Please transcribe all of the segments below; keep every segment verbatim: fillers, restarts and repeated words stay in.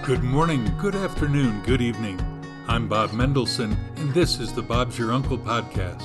Good morning, good afternoon, good evening. I'm Bob Mendelson, and this is the Bob's Your Uncle podcast.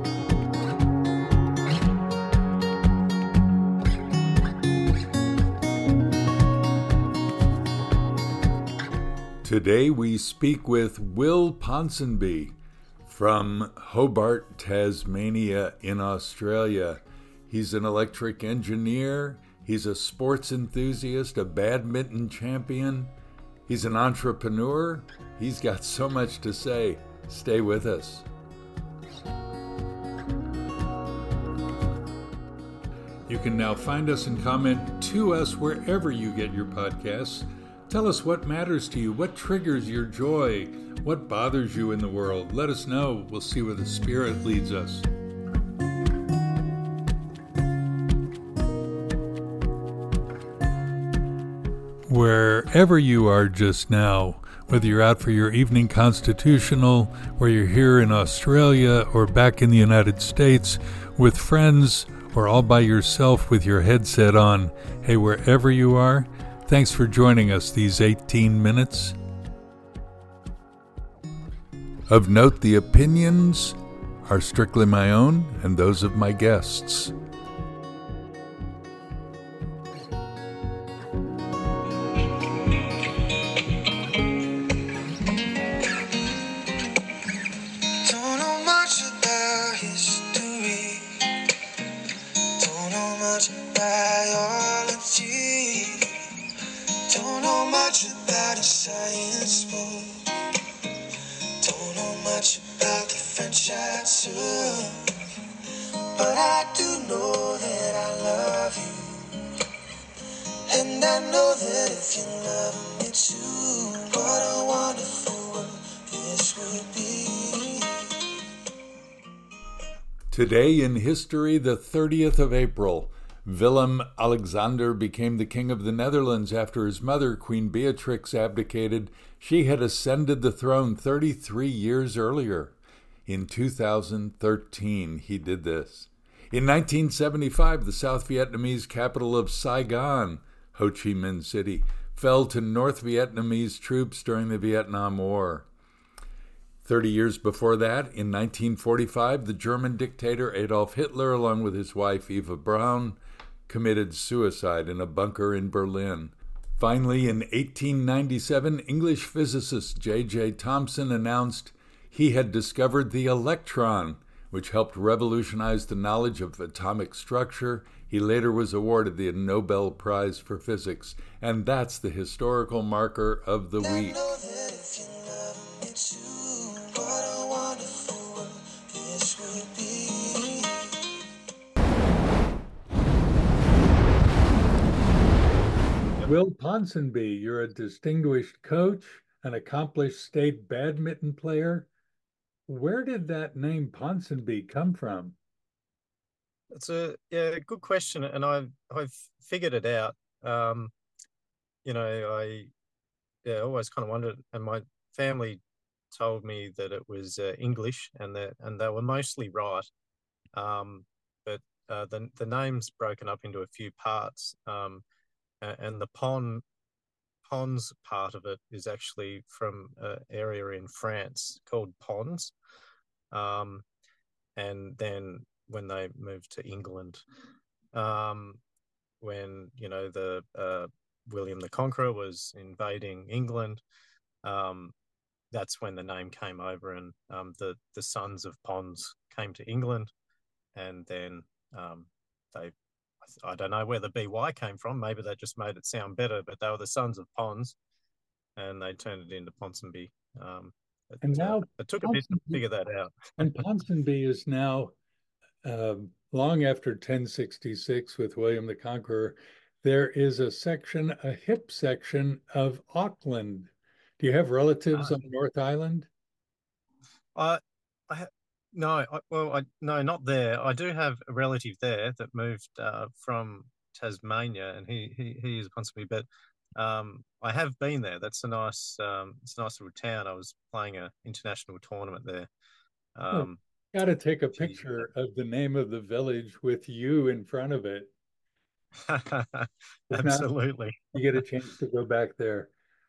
Today we speak with Will Ponsonby from Hobart, Tasmania in Australia. He's an electric engineer, he's a sports enthusiast, a badminton champion. He's an entrepreneur. He's got so much to say. Stay with us. You can now find us and comment to us wherever you get your podcasts. Tell us what matters to you, what triggers your joy, what bothers you in the world. Let us know. We'll see where the Spirit leads us. Wherever you are just now, whether you're out for your evening constitutional, or you're here in Australia or back in the United States with friends, or all by yourself with your headset on, hey, wherever you are, thanks for joining us these eighteen minutes. Of note, the opinions are strictly my own and those of my guests. Today in history, the thirtieth of April, Willem Alexander became the King of the Netherlands after his mother, Queen Beatrix, abdicated. She had ascended the throne thirty-three years earlier. In two thousand thirteen, he did this. In nineteen seventy-five, the South Vietnamese capital of Saigon, Ho Chi Minh City, fell to North Vietnamese troops during the Vietnam War. Thirty years before that, in nineteen forty-five, the German dictator Adolf Hitler, along with his wife Eva Braun, committed suicide in a bunker in Berlin. Finally, in eighteen ninety-seven, English physicist J J Thomson announced he had discovered the electron, which helped revolutionize the knowledge of atomic structure. He later was awarded the Nobel Prize for Physics, and that's the historical marker of the week. Will Ponsonby, you're a distinguished coach, an accomplished state badminton player. Where did that name Ponsonby come from? It's a yeah, good question, and I've I've figured it out. Um, you know, I yeah, always kind of wondered, and my family told me that it was uh, English, and that and they were mostly right. Um, but uh, the the name's broken up into a few parts. Um, and the pon Pons part of it is actually from an area in France called Pons. Um, and then when they moved to England, um, when, you know, the uh, William the Conqueror was invading England, um, that's when the name came over, and um, the, the sons of Pons came to England, and then um, they I don't know where the B Y came from. Maybe they just made it sound better, but they were the sons of Pons, and they turned it into Ponsonby. Um, it, and now uh, it took a bit to figure that out. And Ponsonby is now, uh, long after ten sixty-six with William the Conqueror, there is a section, a hip section of Auckland. Do you have relatives uh, on North Island? I, I No, I, well, I no, not there. I do have a relative there that moved uh, from Tasmania, and he he he is Ponsonby. But um, I have been there. That's a nice, um, it's a nice little town. I was playing an international tournament there. Um, Got to take a picture of the name of the village with you in front of it. Absolutely. You get a chance to go back there.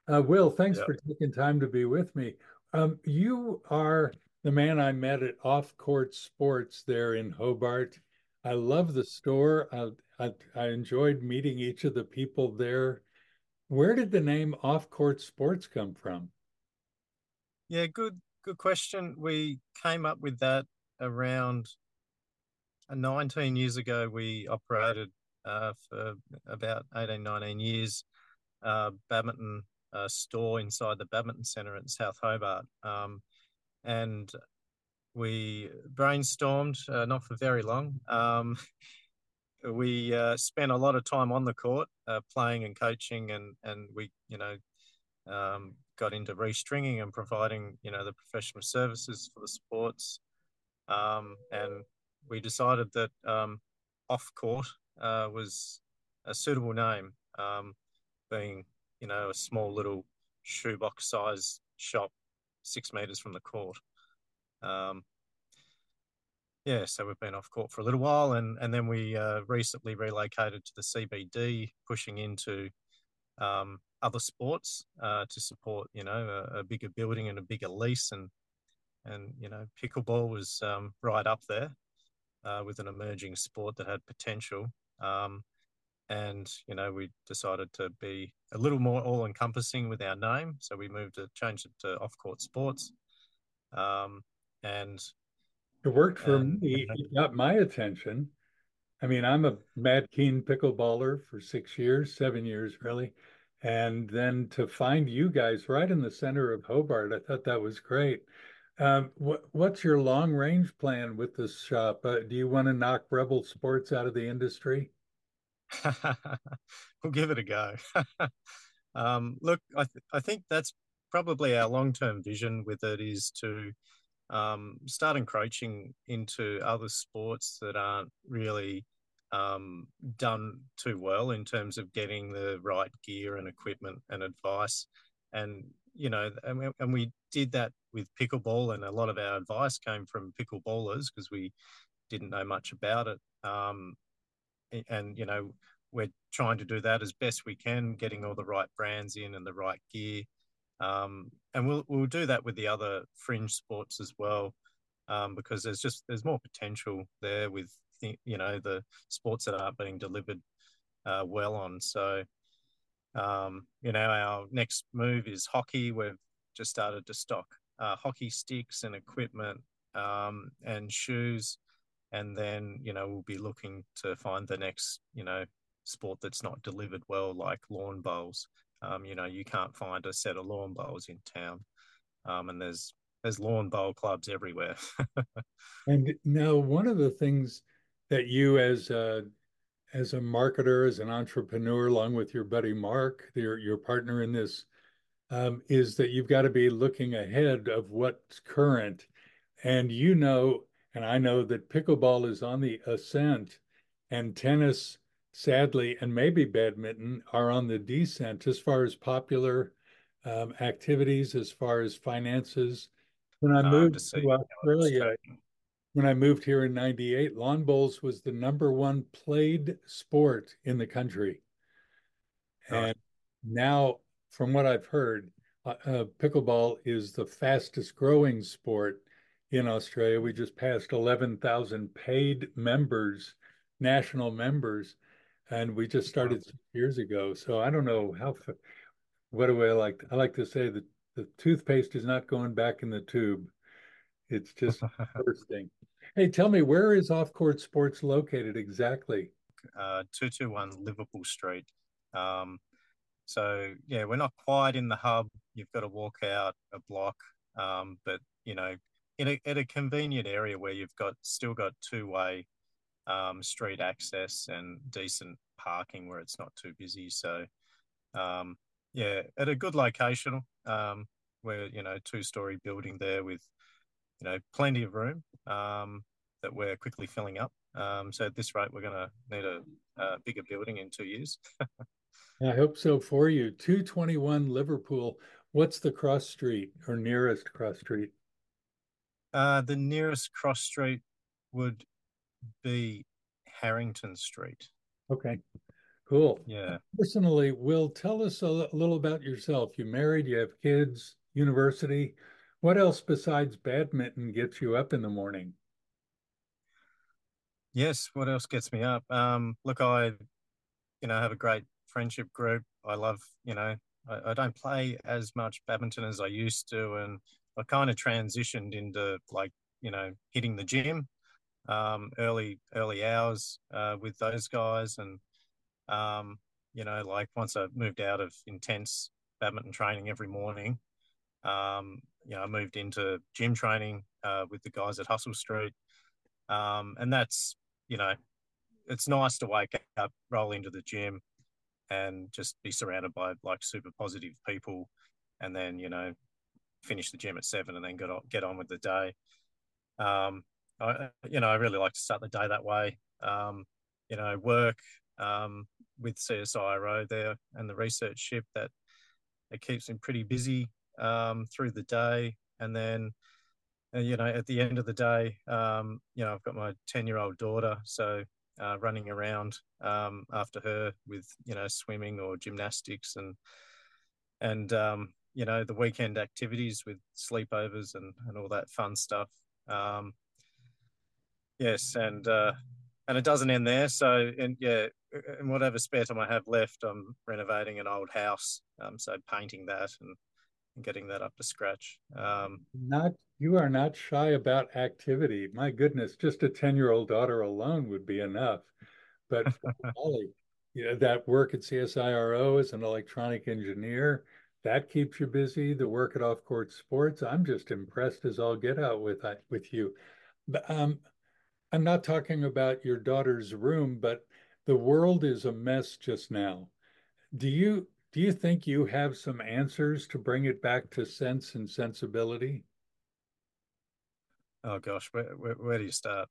Uh, Will, thanks Yeah. for taking time to be with me. Um, you are the man I met at Off Court Sports there in Hobart. I love the store. I, I, I enjoyed meeting each of the people there. Where did the name Off Court Sports come from? Yeah, good good question. We came up with that around uh, nineteen years ago. We operated uh, for about eighteen, nineteen years, uh, badminton uh, store inside the badminton centre in South Hobart. Um, and we brainstormed, uh, not for very long. Um, we uh, spent a lot of time on the court, uh, playing and coaching, and and we, you know, um, got into restringing and providing, you know, the professional services for the sports. Um, and we decided that um, off court uh, was a suitable name, um, being, you know, a small little shoebox size shop six meters from the court. Um, yeah, so we've been off court for a little while, and and then we uh, recently relocated to the C B D, pushing into um, other sports uh, to support, you know, a, a bigger building and a bigger lease, and and you know, pickleball was um, right up there uh, with an emerging sport that had potential. Um, and you know, we decided to be a little more all-encompassing with our name, so we moved to change it to Off Court Sports. Um, and It worked for and me. It got my attention. I mean, I'm a mad keen pickleballer for six years, seven years really. And then to find you guys right in the center of Hobart, I thought that was great. Um, what, what's your long range plan with this shop? Uh, do you want to knock Rebel Sports out of the industry? we'll give it a go. um, look, I th- I think that's probably our long-term vision with it, is to um, start encroaching into other sports that aren't really um, done too well in terms of getting the right gear and equipment and advice. And, you know, and we, and we did that with pickleball, and a lot of our advice came from pickleballers because we didn't know much about it. Um, and, you know, we're trying to do that as best we can, getting all the right brands in and the right gear. Um, and we'll we'll do that with the other fringe sports as well, um, because there's just there's more potential there with the, you know, the sports that aren't being delivered uh, well on. So um, you know, our next move is hockey. We've just started to stock uh, hockey sticks and equipment, um, and shoes, and then, you know, we'll be looking to find the next, you know, sport that's not delivered well, like lawn bowls. Um, you know, you can't find a set of lawn bowls in town, um, and there's there's lawn bowl clubs everywhere. And now, one of the things that you, as a as a marketer, as an entrepreneur, along with your buddy Mark, your your partner in this, um, is that you've got to be looking ahead of what's current. And you know, and I know that pickleball is on the ascent, and tennis, sadly, and maybe badminton are on the descent as far as popular um, activities, as far as finances. When I um, moved to see to how it's Australia, tracking. when I moved here in ninety-eight, lawn bowls was the number one played sport in the country. Right. And now, from what I've heard, uh, uh, pickleball is the fastest growing sport in Australia. We just passed eleven thousand paid members, national members, and we just Wow. started six years ago. So I don't know how, what do I like? I like to say that the toothpaste is not going back in the tube. It's just bursting. Hey, tell me, where is Off Court Sports located exactly? uh, two two one Liverpool Street. Um, so yeah, we're not quite in the hub. You've got to walk out a block, um, but you know, in a, at a convenient area where you've got still got two way um, street access and decent parking where it's not too busy. So um, yeah, at a good location, um, where, you know, two story building there with, you know, plenty of room, um, that we're quickly filling up. Um, so at this rate, we're going to need a, a bigger building in two years. I hope so for you. two twenty-one Liverpool. What's the cross street or nearest cross street? Uh, the nearest cross street would be Harrington Street. Okay, Cool. Yeah. Personally, Will, tell us a, li- a little about yourself. You married, you have kids, university. What else besides badminton gets you up in the morning? Yes. What else gets me up? Um, look, I, you know, have a great friendship group. I love, you know, I, I don't play as much badminton as I used to, and I kind of transitioned into like, you know, hitting the gym, um, early early hours uh, with those guys, and um, you know, like once I moved out of intense badminton training every morning, um, you know, I moved into gym training uh, with the guys at Hustle Street, um, and that's, you know, it's nice to wake up, roll into the gym, and just be surrounded by like super positive people, and then, you know, finish the gym at seven and then get on get on with the day. Um, I, you know, I really like to start the day that way. Um, you know, work um, with C S I R O there and the research ship that it keeps me pretty busy um, through the day, and then uh, you know, at the end of the day, um, you know, I've got my ten year old daughter, so uh, running around um, after her with, you know, swimming or gymnastics, and and um, you know, the weekend activities with sleepovers and and all that fun stuff. Um, yes, and uh, and it doesn't end there. So, and yeah, in whatever spare time I have left, I'm renovating an old house, um, so painting that and, and getting that up to scratch. Um, Not, you are not shy about activity. My goodness, just a ten-year-old daughter alone would be enough. But for Molly, you know, that work at C S I R O as an electronic engineer, that keeps you busy. The work at off-court sports, I'm just impressed as all get out with uh, with you. But um, I'm not talking about your daughter's room, but the world is a mess just now. Do you do you think you have some answers to bring it back to sense and sensibility? oh gosh, where, where, where do you start?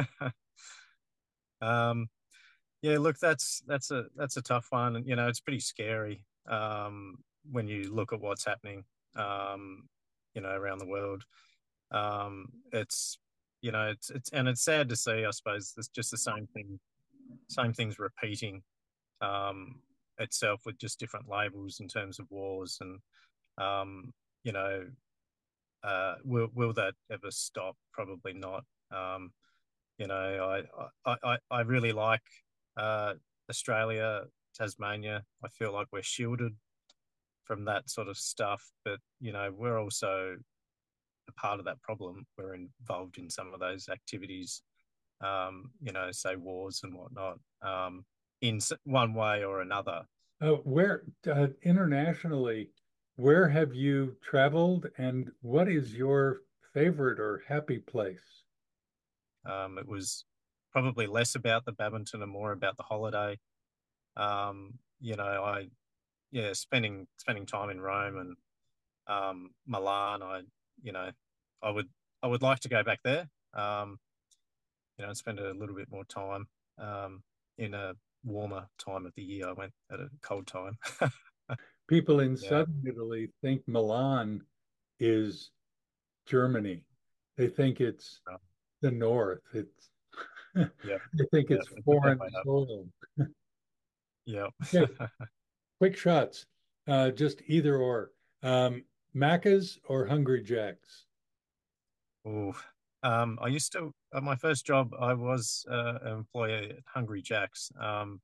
um, yeah, look, that's that's a that's a tough one, and you know, it's pretty scary um, when you look at what's happening, um, you know, around the world. Um, it's, you know, it's it's and it's sad to see. I suppose it's just the same thing, same things repeating um, itself with just different labels in terms of wars, and um, you know, uh, will will that ever stop? Probably not. Um, you know, I I I, I really like uh, Australia, Tasmania. I feel like we're shielded from that sort of stuff, but you know, we're also a part of that problem. We're involved in some of those activities, um, you know, say wars and whatnot, um, in one way or another. Uh, where uh, internationally, where have you traveled and what is your favorite or happy place? Um, it was probably less about the badminton and more about the holiday. Um, you know, I yeah, spending spending time in Rome and um, Milan. I you know, I would I would like to go back there. Um, you know, and spend a little bit more time um, in a warmer time of the year. I went at a cold time. People in Yeah, southern Italy think Milan is Germany. They think it's uh, the north. It's yeah, they think yeah. it's It's a fair foreign way up. soil. Yeah. Okay, quick shots. Uh, just either or. Um, Macca's or Hungry Jack's? Ooh. Um, I used to, at my first job, I was uh, an employee at Hungry Jack's. Um,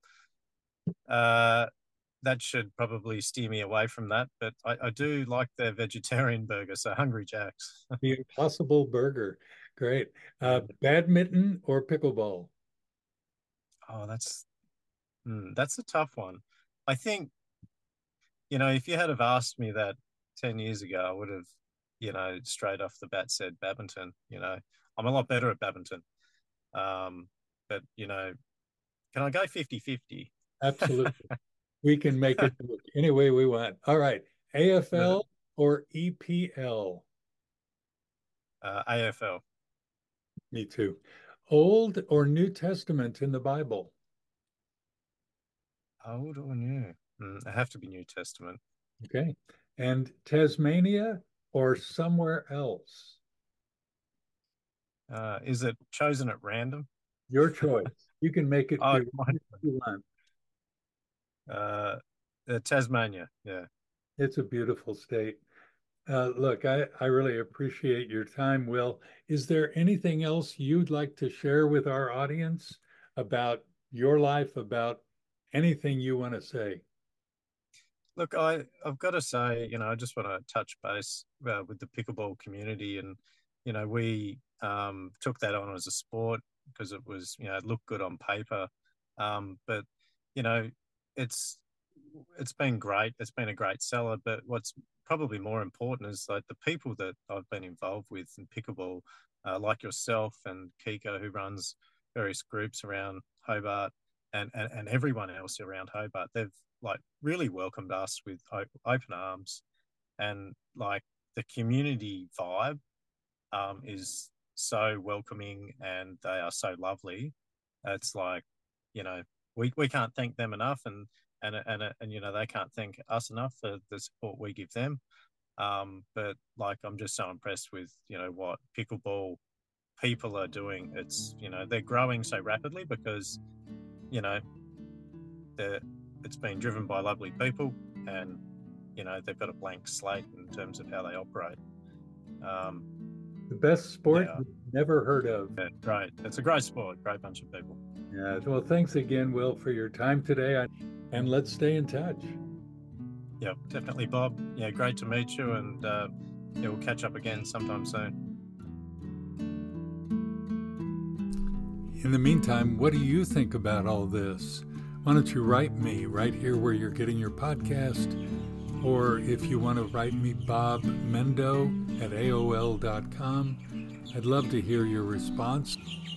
uh, that should probably steer me away from that, but I, I do like their vegetarian burger, so Hungry Jack's. The Impossible Burger. Great. Uh, Yeah. badminton or pickleball? Oh, that's mm, that's a tough one. I think, you know, if you had have asked me that ten years ago, I would have, you know, straight off the bat said badminton. You know, I'm a lot better at badminton. Um, but, you know, can I go fifty-fifty? Absolutely. We can make it work any way we want. All right. The A F L or E P L? uh, A F L. Me too. Old or New Testament in the Bible? Old or new? Mm, I have to be New Testament. Okay. And Tasmania or somewhere else? Uh, is it chosen at random? Your choice. You can make it Oh, be it might, whatever you want. Uh, uh, Tasmania, yeah. It's a beautiful state. Uh, look, I, I really appreciate your time, Will. Is there anything else you'd like to share with our audience about your life, about anything you want to say? Look, I, I've got to say, you know, I just want to touch base uh, with the pickleball community. And, you know, we um, took that on as a sport because it was, you know, it looked good on paper. Um, but, you know, it's it's been great. It's been a great seller. But what's probably more important is like the people that I've been involved with in pickleball, uh, like yourself and Kiko, who runs various groups around Hobart, and, and, and everyone else around Hobart. They've like really welcomed us with open arms, and like the community vibe um, is so welcoming, and they are so lovely. It's like, you know, we, we can't thank them enough, and and and and you know, they can't thank us enough for the support we give them. Um, but like, I'm just so impressed with, you know, what pickleball people are doing. It's, you know, they're growing so rapidly because, you know, they're it's been driven by lovely people, and, you know, they've got a blank slate in terms of how they operate. Um, the best sport yeah. you've never heard of. Yeah, great. It's a great sport, great bunch of people. Yeah. Well, thanks again, Will, for your time today, and let's stay in touch. Yeah, definitely, Bob. Yeah, great to meet you, and uh, yeah, we'll catch up again sometime soon. In the meantime, what do you think about all this? Why don't you write me right here where you're getting your podcast? Or if you want to write me, Bob Mendo at A O L dot com. I'd love to hear your response.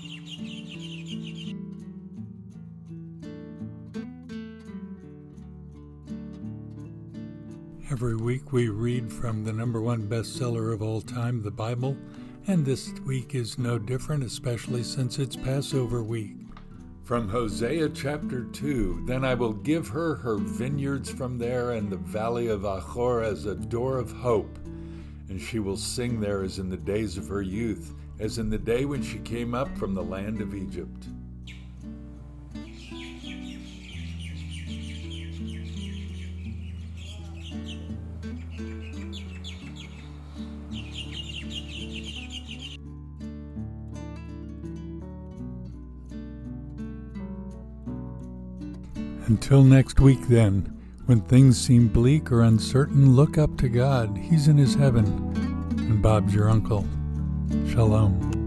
Every week we read from the number one bestseller of all time, the Bible, and this week is no different, especially since it's Passover week. From Hosea chapter two, then I will give her her vineyards from there and the valley of Achor as a door of hope. And she will sing there as in the days of her youth, as in the day when she came up from the land of Egypt. Until next week, then, when things seem bleak or uncertain, look up to God. He's in his heaven, and Bob's your uncle. Shalom.